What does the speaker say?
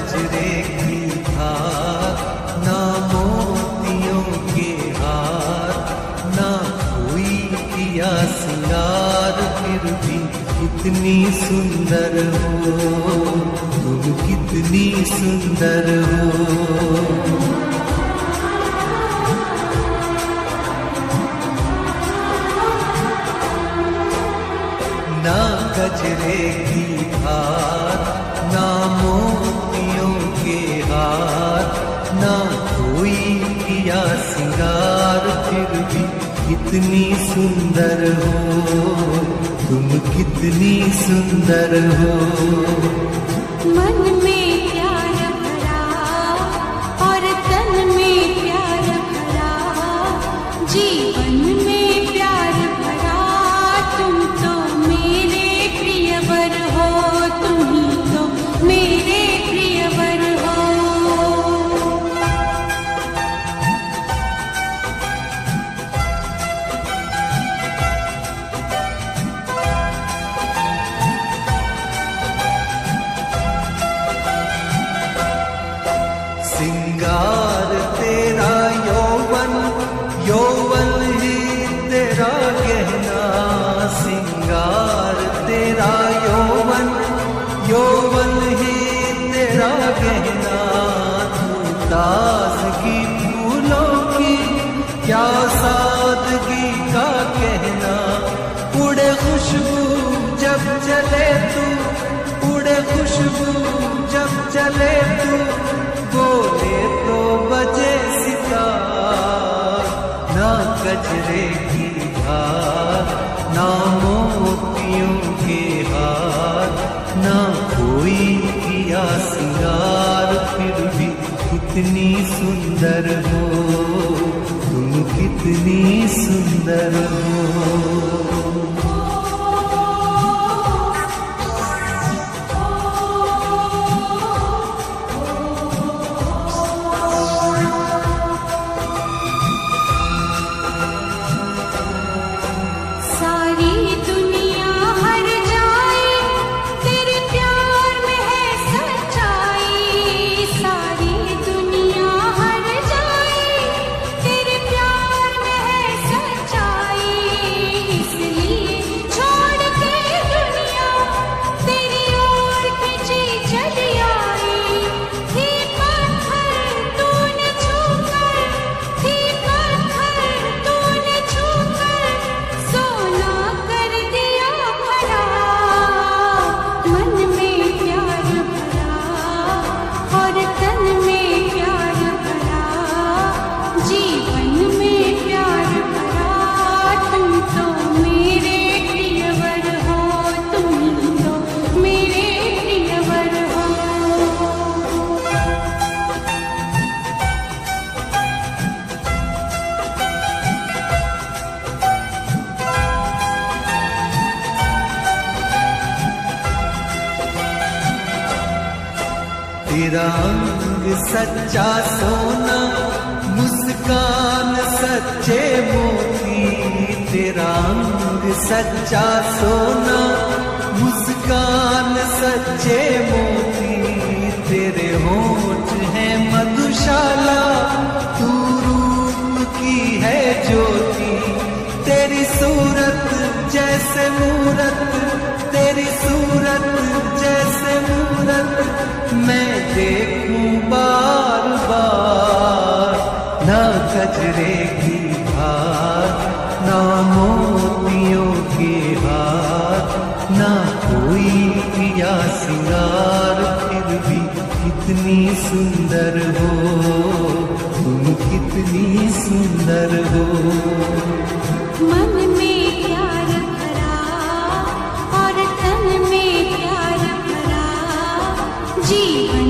गजरे की धार, ना मोतियों के हार, ना कोई किया सिंगार, फिर भी कितनी सुंदर हो तुम, कितनी सुंदर हो। ना गजरे की धार, ना मोतियों के हार, ना कोई किया सिंगार, फिर भी कितनी सुंदर हो तुम, कितनी सुंदर हो। मन में प्यार भरा और तन में प्यार भरा, जीवन में प्यार भरा, तुम तो मेरे प्रियवर हो, तुम ही तो मेरे प्रियवर हो। सिंगार तेरा यौवन, यौवन ही तेरा गहना, सिंगार तेरा यौवन, यौवन ही तेरा गहना। तू ताजगी फूलों की, क्या सादगी का कहना, उड़े खुशबू जब चले तू, उड़े खुशबू जब चले तू, बोले तो बजे सितार। ना गजरे की धार, ना मोतियों के हार, ना कोई किया सिंगार, फिर भी कितनी सुंदर हो तुम, कितनी सुंदर हो। तेरा अंग सच्चा सोना, मुस्कान सच्चे मोती, तेरा अंग सच्चा सोना, मुस्कान सच्चे मोती, तेरे होठ हैं मधुशाला, तू रूप की है ज्योति, तेरी सूरत जैसे मूरत, तेरी सूरत जैसे मूरत, मैं देखूं बार बार। ना गजरे की धार, ना मोतियों के हार, ना कोई किया सिंगार, फिर भी कितनी सुंदर हो तुम, कितनी सुंदर हो। मन में प्यार भरा और तन में प्यार भरा, जीवन